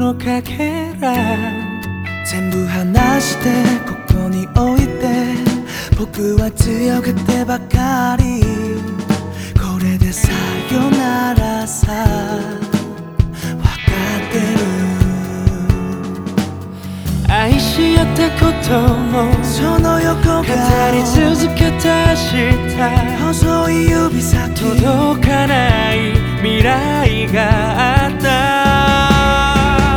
のかけら全部話してここに置いて僕は強がってばかりこれでさよならさ分かってる愛し合ったこともその横が語り続けた明日細い指先届かない未来がある